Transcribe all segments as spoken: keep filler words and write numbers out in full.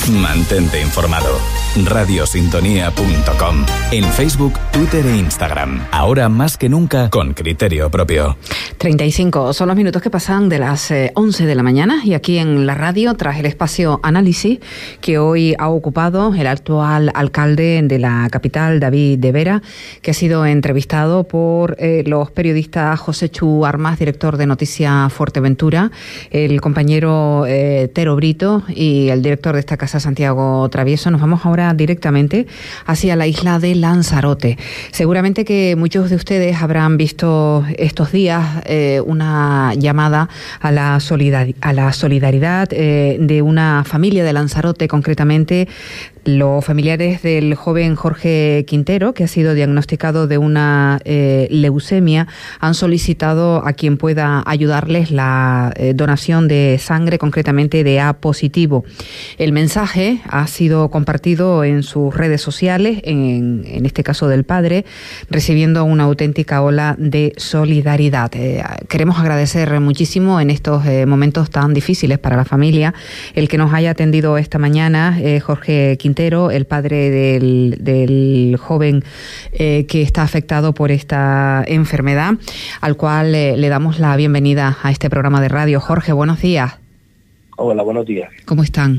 Mantente informado. radiosintonía punto com. En Facebook, Twitter e Instagram. Ahora más que nunca con criterio propio. treinta y cinco son los minutos que pasan de las eh, once de la mañana y aquí en la radio, tras el espacio Análisis que hoy ha ocupado el actual alcalde de la capital, David de Vera, que ha sido entrevistado por eh, los periodistas José Chu Armas, director de Noticias Fuerteventura, el compañero eh, Tero Brito y el director de esta casa, Santiago Travieso. Nos vamos ahora directamente hacia la isla de Lanzarote. Seguramente que muchos de ustedes habrán visto estos días eh, una llamada a la, solidar- a la solidaridad eh, de una familia de Lanzarote, concretamente los familiares del joven Jorge Quintero, que ha sido diagnosticado de una eh, leucemia, han solicitado a quien pueda ayudarles la eh, donación de sangre, concretamente de A positivo. El mensaje ha sido compartido en sus redes sociales, en, en este caso del padre, recibiendo una auténtica ola de solidaridad. Eh, queremos agradecer muchísimo en estos eh, momentos tan difíciles para la familia el que nos haya atendido esta mañana eh, Jorge Quintero, el padre del, del joven eh, que está afectado por esta enfermedad, al cual eh, le damos la bienvenida a este programa de radio. Jorge, buenos días. Hola, buenos días. ¿Cómo están?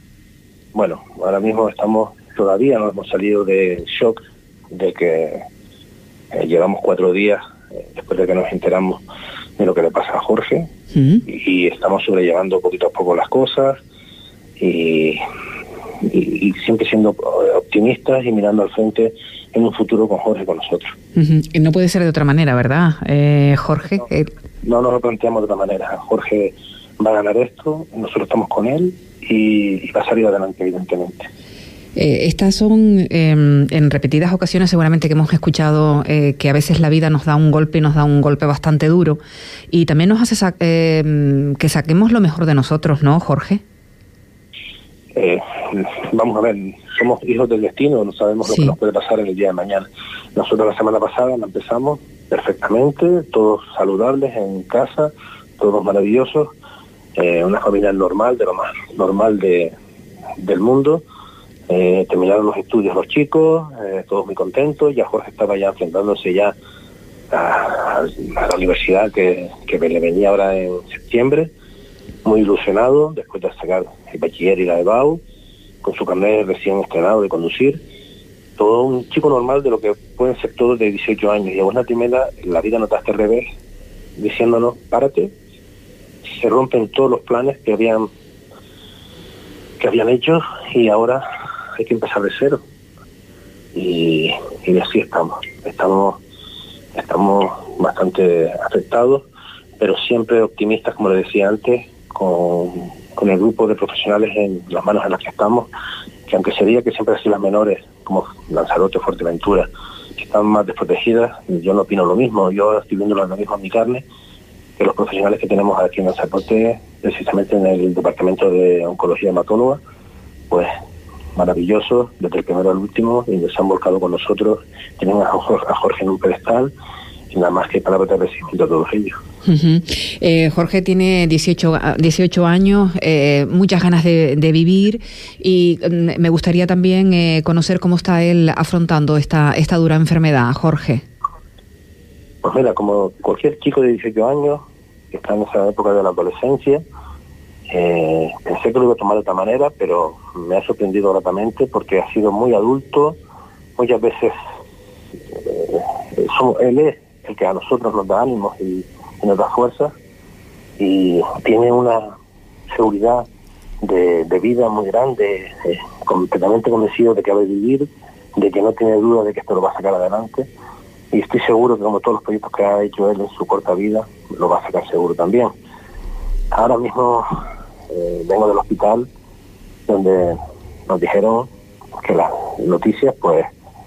Bueno, ahora mismo estamos, todavía no hemos salido del shock de que eh, llevamos cuatro días eh, después de que nos enteramos de lo que le pasa a Jorge, uh-huh. y, y estamos sobrellevando poquito a poco las cosas y... Y, y siempre siendo optimistas y mirando al frente en un futuro con Jorge con nosotros. Uh-huh. Y no puede ser de otra manera, ¿verdad, eh, Jorge? No, no nos lo planteamos de otra manera. Jorge va a ganar esto, nosotros estamos con él y, y va a salir adelante, evidentemente. Eh, estas son eh, en repetidas ocasiones seguramente que hemos escuchado eh, que a veces la vida nos da un golpe y nos da un golpe bastante duro y también nos hace sa- eh, que saquemos lo mejor de nosotros, ¿no, Jorge? Eh, vamos a ver, somos hijos del destino, no sabemos lo sí. que nos puede pasar en el día de mañana. Nosotros la semana pasada la empezamos perfectamente, todos saludables en casa, todos maravillosos, eh, una familia normal, de lo más normal de, del mundo. Eh, terminaron los estudios los chicos, eh, todos muy contentos, ya Jorge estaba ya enfrentándose ya a, a la universidad que, que le venía ahora en septiembre, muy ilusionado después de sacar el bachiller y la E B A U, con su carnet recién estrenado de conducir, todo un chico normal de lo que pueden ser todos de dieciocho años, y a una primera la vida nos da este revés, diciéndonos, párate, se rompen todos los planes que habían que habían hecho y ahora hay que empezar de cero, y, y así estamos, estamos estamos bastante afectados, pero siempre optimistas, como les decía antes, con, con el grupo de profesionales en las manos en las que estamos, que aunque sería que siempre han sido las menores, como Lanzarote, Fuerteventura, que están más desprotegidas, yo no opino lo mismo, yo estoy viendo lo mismo en mi carne, que los profesionales que tenemos aquí en Lanzarote, precisamente en el departamento de oncología hematóloga, pues maravillosos, desde el primero al último, y se han volcado con nosotros, tienen a Jorge, a Jorge en un pedestal, y nada más que palabras de agradecimiento a todos ellos. Uh-huh. Eh, Jorge tiene dieciocho, dieciocho años, eh, muchas ganas de, de vivir, y mm, me gustaría también eh, conocer cómo está él afrontando esta, esta dura enfermedad, Jorge. Pues mira, como cualquier chico de dieciocho años que está en esa época de la adolescencia, eh, pensé que lo iba a tomar de otra manera, pero me ha sorprendido gratamente porque ha sido muy adulto, muchas veces eh, somos, él es el que a nosotros nos da ánimos y, y nos da fuerza, y tiene una seguridad de, de vida muy grande, eh, completamente convencido de que va a vivir, de que no tiene duda de que esto lo va a sacar adelante, y estoy seguro que como todos los proyectos que ha hecho él en su corta vida, lo va a sacar seguro también. Ahora mismo eh, vengo del hospital donde nos dijeron que las noticias pues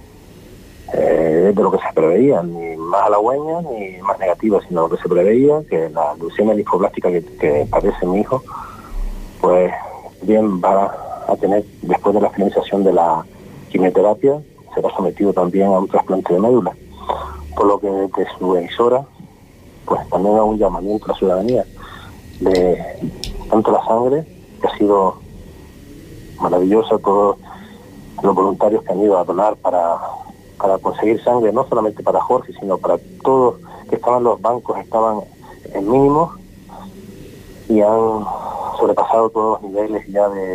eh, es de lo que se preveía, ni más halagüeña ni más negativa, sino lo que se preveía, que la leucemia linfoblástica que, que padece mi hijo, pues bien va a tener, después de la finalización de la quimioterapia, será sometido también a un trasplante de médula, por lo que desde su emisora pues también hago un llamamiento a la ciudadanía de tanto la sangre, que ha sido maravillosa, todos los voluntarios que han ido a donar para, para conseguir sangre, no solamente para Jorge, sino para todos que estaban en los bancos, estaban en mínimos y han sobrepasado todos los niveles ya de,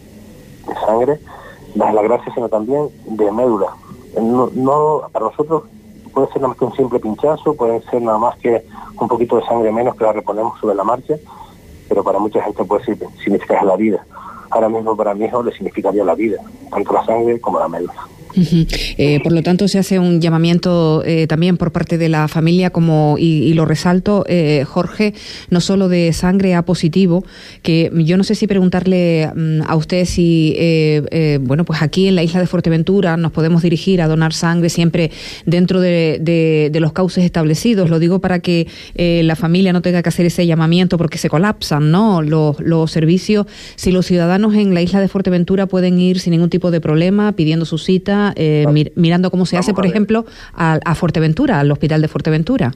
de sangre. Dar las gracias, sino también de médula. No, no, para nosotros puede ser nada más que un simple pinchazo, puede ser nada más que un poquito de sangre menos que la reponemos sobre la marcha, pero para mucha gente puede significar la vida. Ahora mismo para mi hijo le significaría la vida, tanto la sangre como la médula. Uh-huh. Eh, por lo tanto, se hace un llamamiento eh, también por parte de la familia, como y, y lo resalto, eh, Jorge, no solo de sangre A positivo, que yo no sé si preguntarle um, a usted si, eh, eh, bueno, pues aquí en la isla de Fuerteventura nos podemos dirigir a donar sangre siempre dentro de, de, de los cauces establecidos. Lo digo para que eh, la familia no tenga que hacer ese llamamiento porque se colapsan, ¿no? Los, los servicios, si los ciudadanos en la isla de Fuerteventura pueden ir sin ningún tipo de problema, pidiendo su cita, Eh, mir, mirando cómo se Vamos hace, por ejemplo, a, a Fuerteventura, al hospital de Fuerteventura.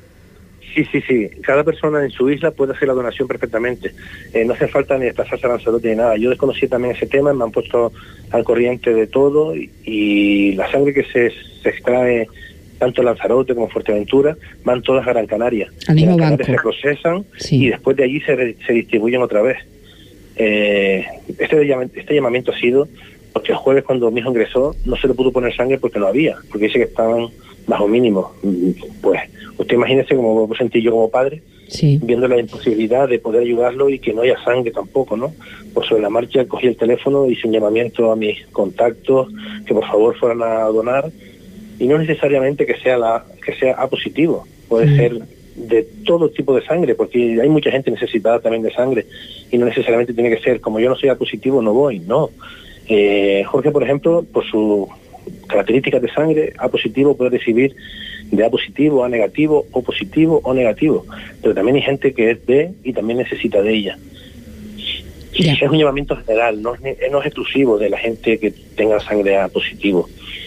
Sí, sí, sí. Cada persona en su isla puede hacer la donación perfectamente. Eh, no hace falta ni desplazarse a Lanzarote ni nada. Yo desconocí también ese tema, me han puesto al corriente de todo y, y la sangre que se, se extrae tanto en Lanzarote como en Fuerteventura van todas a Gran Canaria. Al mismo Gran banco. Canaria se procesan Sí. y después de allí se, se distribuyen otra vez. Eh, este, este llamamiento ha sido porque el jueves, cuando mi hijo ingresó, no se le pudo poner sangre porque no había, porque dice que estaban bajo mínimo. Pues usted imagínese cómo me sentí yo como padre, sí. viendo la imposibilidad de poder ayudarlo y que no haya sangre tampoco, ¿no? Pues sobre la marcha cogí el teléfono, hice un llamamiento a mis contactos que por favor fueran a donar, y no necesariamente que sea la que sea A positivo, puede mm. ser de todo tipo de sangre, porque hay mucha gente necesitada también de sangre, y no necesariamente tiene que ser, como yo no soy A positivo, no voy, no. Eh, Jorge, por ejemplo, por sus características de sangre, A positivo puede recibir de A positivo, A negativo, O positivo o negativo, pero también hay gente que es B y también necesita de ella. Yeah. Es un llamamiento general, no es, no es exclusivo de la gente que tenga sangre A positivo.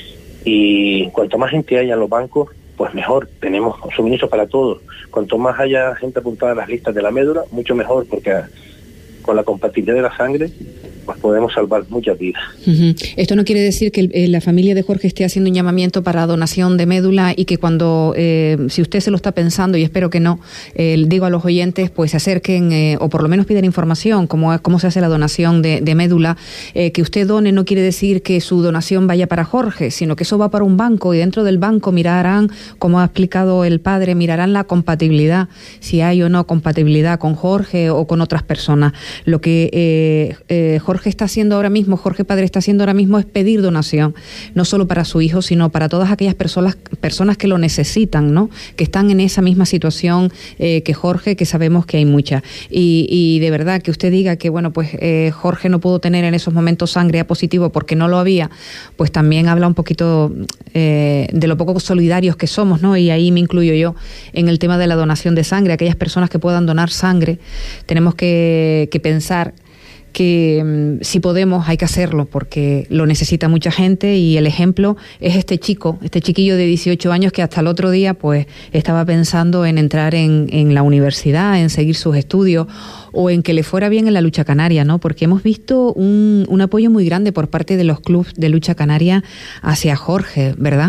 Y cuanto más gente haya en los bancos, pues mejor, tenemos suministros para todos. Cuanto más haya gente apuntada en las listas de la médula, mucho mejor, porque con la compatibilidad de la sangre pues podemos salvar muchas vidas. Uh-huh. Esto no quiere decir que el, la familia de Jorge esté haciendo un llamamiento para donación de médula y que cuando, eh, si usted se lo está pensando, y espero que no, eh, digo a los oyentes, pues se acerquen eh, o por lo menos pidan información, cómo, cómo se hace la donación de, de médula. Eh, que usted done no quiere decir que su donación vaya para Jorge, sino que eso va para un banco, y dentro del banco mirarán, como ha explicado el padre, mirarán la compatibilidad, si hay o no compatibilidad con Jorge o con otras personas. Lo que eh, eh, Jorge Jorge está haciendo ahora mismo, Jorge Padre está haciendo ahora mismo es pedir donación, no solo para su hijo, sino para todas aquellas personas, personas que lo necesitan, ¿no? Que están en esa misma situación eh, que Jorge, que sabemos que hay muchas. Y, y de verdad que usted diga que, bueno, pues eh, Jorge no pudo tener en esos momentos sangre A positivo porque no lo había, pues también habla un poquito eh, de lo poco solidarios que somos, ¿no? Y ahí me incluyo yo en el tema de la donación de sangre. Aquellas personas que puedan donar sangre, tenemos que, que pensar que um, si podemos hay que hacerlo porque lo necesita mucha gente, y el ejemplo es este chico, este chiquillo de dieciocho años que hasta el otro día pues estaba pensando en entrar en, en la universidad, en seguir sus estudios o en que le fuera bien en la lucha canaria, ¿no? Porque hemos visto un, un apoyo muy grande por parte de los clubes de lucha canaria hacia Jorge, ¿verdad?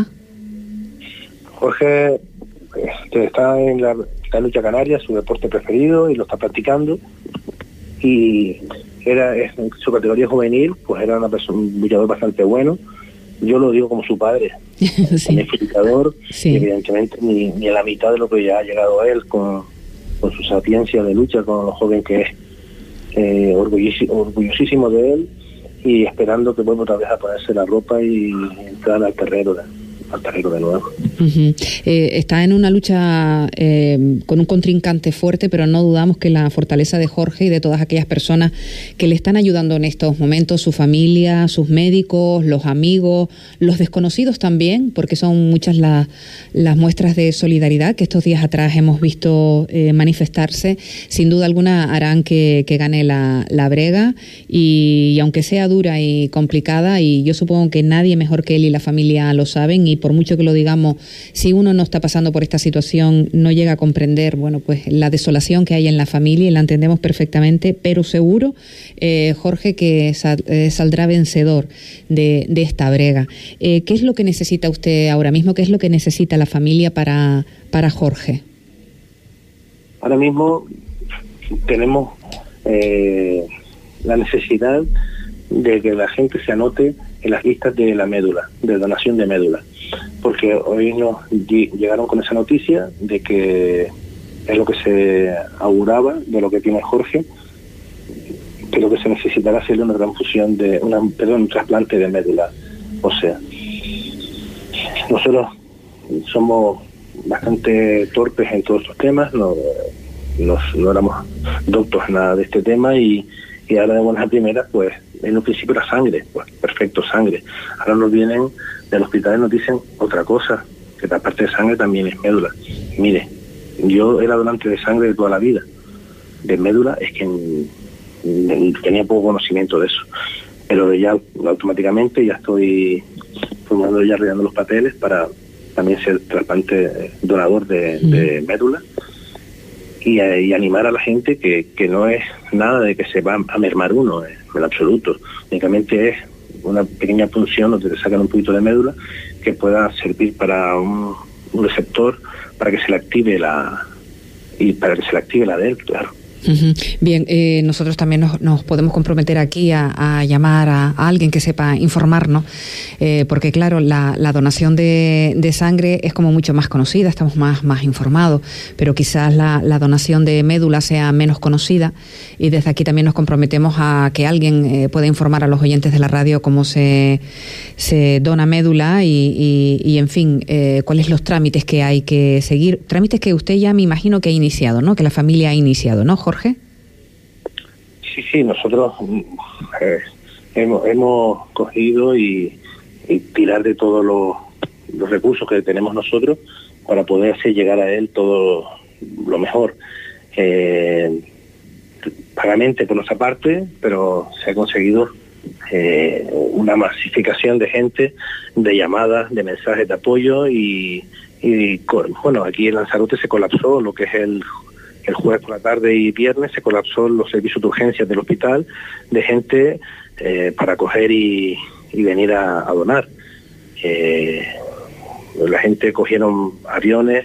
Jorge este, está en la, la lucha canaria, su deporte preferido, y lo está practicando, y era en su categoría juvenil, pues era una persona, un luchador bastante bueno. Yo lo digo como su padre, sí. Es luchador, sí. Y evidentemente ni, ni a la mitad de lo que ya ha llegado a él con, con su sapiencia de lucha, con lo joven que es, eh, orgullosísimo, orgullosísimo de él, y esperando que vuelva otra vez a ponerse la ropa y entrar al terreno de al terreno de nuevo. Uh-huh. Eh, está en una lucha eh, con un contrincante fuerte, pero no dudamos que la fortaleza de Jorge y de todas aquellas personas que le están ayudando en estos momentos, su familia, sus médicos, los amigos, los desconocidos también, porque son muchas la, las muestras de solidaridad que estos días atrás hemos visto eh, manifestarse, sin duda alguna harán que, que gane la, la brega, y, y aunque sea dura y complicada, y yo supongo que nadie mejor que él y la familia lo saben, y por mucho que lo digamos, si uno no está pasando por esta situación, no llega a comprender, bueno, pues la desolación que hay en la familia, y la entendemos perfectamente, pero seguro, eh, Jorge, que sal, eh, saldrá vencedor de, de esta brega. Eh, ¿Qué es lo que necesita usted ahora mismo? ¿Qué es lo que necesita la familia para, para Jorge? Ahora mismo tenemos eh, la necesidad de que la gente se anote en las listas de la médula, de donación de médula, porque hoy nos llegaron con esa noticia de que es lo que se auguraba de lo que tiene Jorge, que lo que se necesitará hacerle una transfusión de, una, perdón, un trasplante de médula. O sea, nosotros somos bastante torpes en todos estos temas, no, no, no éramos doctos en nada de este tema, y y ahora de buenas a primeras, pues en un principio era sangre, pues perfecto, sangre. Ahora nos vienen del hospital y nos dicen otra cosa, que aparte de sangre también es médula. Mire, yo era donante de sangre de toda la vida, de médula es que n- tenía poco conocimiento de eso, pero ya automáticamente ya estoy formando, ya arreglando los papeles para también ser trasplante donador de, mm. de médula. Y, y animar a la gente que, que no es nada de que se va a mermar uno, eh, en absoluto. Únicamente es una pequeña punción donde te sacan un poquito de médula que pueda servir para un, un receptor para que se le active la y para que se le active la de él, claro. Uh-huh. Bien, eh, nosotros también nos, nos podemos comprometer aquí a, a llamar a, a alguien que sepa informarnos, eh, porque claro, la, la donación de, de sangre es como mucho más conocida, estamos más, más informados, pero quizás la, la donación de médula sea menos conocida, y desde aquí también nos comprometemos a que alguien eh, pueda informar a los oyentes de la radio cómo se, se dona médula y, y, y en fin, eh, cuáles los trámites que hay que seguir, trámites que usted ya me imagino que ha iniciado, ¿no? Que la familia ha iniciado, ¿no, Jorge? Sí, sí, nosotros eh, hemos, hemos cogido y, y tirar de todos los, los recursos que tenemos nosotros para poder hacer llegar a él todo lo mejor. Eh, pagamente por nuestra parte, pero se ha conseguido eh, una masificación de gente, de llamadas, de mensajes de apoyo, y, y bueno, aquí en Lanzarote se colapsó lo que es el El jueves por la tarde y viernes se colapsó los servicios de urgencias del hospital de gente eh, para coger y, y venir a, a donar. Eh, la gente cogieron aviones,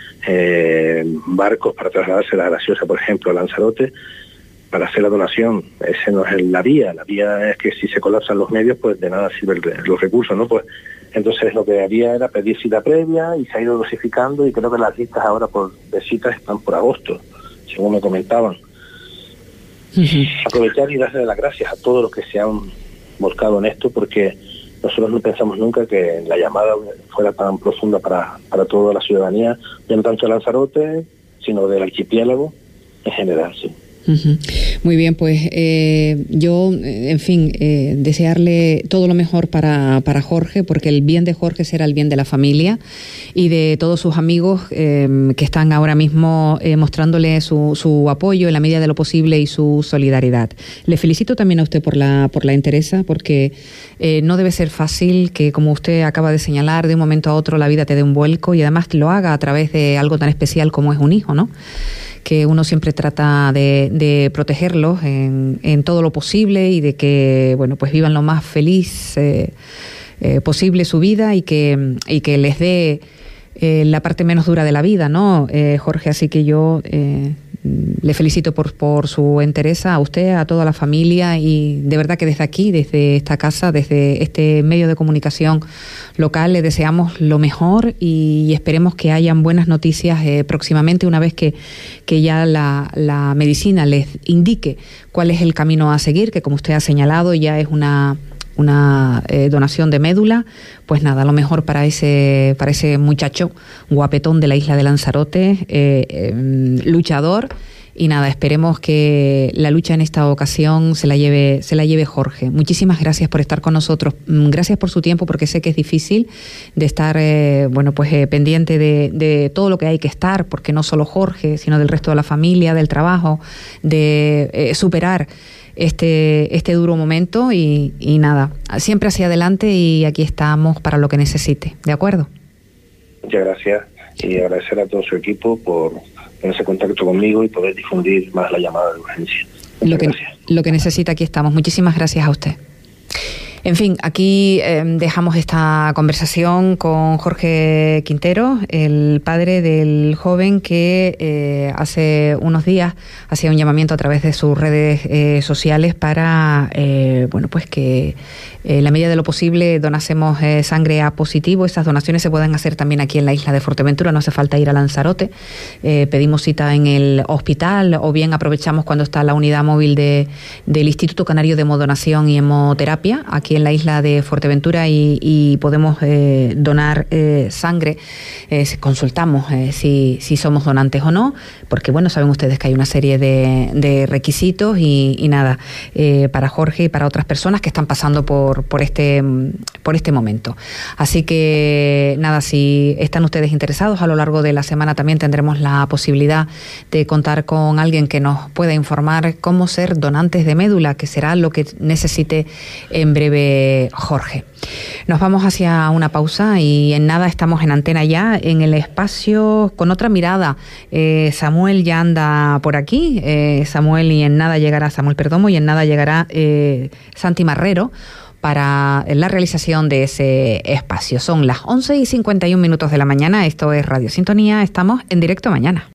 eh, barcos para trasladarse a La Graciosa, por ejemplo, a Lanzarote, para hacer la donación. Ese no es la vía. La vía es que si se colapsan los medios, pues de nada sirven los recursos, ¿no? Pues entonces lo que había era pedir cita previa, y se ha ido dosificando, y creo que las listas ahora por de citas están por agosto, según me comentaban. Uh-huh. Aprovechar y darle las gracias a todos los que se han volcado en esto, porque nosotros no pensamos nunca que la llamada fuera tan profunda para, para toda la ciudadanía, ya no tanto de Lanzarote, sino del archipiélago en general, sí. Uh-huh. Muy bien, pues eh, yo, en fin, eh, desearle todo lo mejor para, para Jorge, porque el bien de Jorge será el bien de la familia y de todos sus amigos eh, que están ahora mismo eh, mostrándole su, su apoyo en la medida de lo posible y su solidaridad. Le felicito también a usted por la, por la entereza, porque eh, no debe ser fácil que, como usted acaba de señalar, de un momento a otro la vida te dé un vuelco, y además lo haga a través de algo tan especial como es un hijo, ¿no? Que uno siempre trata de, de protegerlos en, en todo lo posible, y de que, bueno, pues vivan lo más feliz eh, eh, posible su vida, y que, y que les dé eh, la parte menos dura de la vida, ¿no, eh, Jorge? Así que yo eh, le felicito por, por su entereza, a usted, a toda la familia, y de verdad que desde aquí, desde esta casa, desde este medio de comunicación local, le deseamos lo mejor, y, y esperemos que hayan buenas noticias eh, próximamente, una vez que, que ya la, la medicina les indique cuál es el camino a seguir, que como usted ha señalado ya es una... una eh, donación de médula. Pues nada, lo mejor para ese para ese muchacho guapetón de la isla de Lanzarote, eh, eh, luchador, y nada, esperemos que la lucha en esta ocasión se la lleve se la lleve Jorge. Muchísimas gracias por estar con nosotros, gracias por su tiempo, porque sé que es difícil de estar eh, bueno pues eh, pendiente de, de todo lo que hay que estar, porque no solo Jorge, sino del resto de la familia, del trabajo, de eh, superar este, este duro momento y, y nada, siempre hacia adelante y aquí estamos para lo que necesite, ¿de acuerdo? Muchas gracias y agradecer a todo su equipo por ponerse en contacto conmigo y poder difundir más la llamada de urgencia. Muchas lo que, gracias. Lo que necesita, aquí estamos. Muchísimas gracias a usted. En fin, aquí eh, dejamos esta conversación con Jorge Quintero, el padre del joven que eh, hace unos días hacía un llamamiento a través de sus redes eh, sociales para, eh, bueno, pues que en la medida de lo posible donásemos eh, sangre A positivo. Estas donaciones se pueden hacer también aquí en la isla de Fuerteventura, no hace falta ir a Lanzarote. Eh, pedimos cita en el hospital o bien aprovechamos cuando está la unidad móvil de, del Instituto Canario de Hemodonación y Hemoterapia, aquí en la isla de Fuerteventura y, y podemos eh, donar eh, sangre. Eh, consultamos eh, si, si somos donantes o no, porque bueno, saben ustedes que hay una serie de, de requisitos y, y nada, eh, para Jorge y para otras personas que están pasando por, por, este, por este momento. Así que nada, si están ustedes interesados, a lo largo de la semana también tendremos la posibilidad de contar con alguien que nos pueda informar cómo ser donantes de médula, que será lo que necesite en breve Jorge. Nos vamos hacia una pausa y en nada estamos en antena ya, en el espacio con otra mirada. Eh, Samuel ya anda por aquí, eh, Samuel y en nada llegará, Samuel Perdomo, y en nada llegará eh, Santi Marrero para la realización de ese espacio. Son las once y cincuenta y un minutos de la mañana, esto es Radio Sintonía, estamos en directo mañana.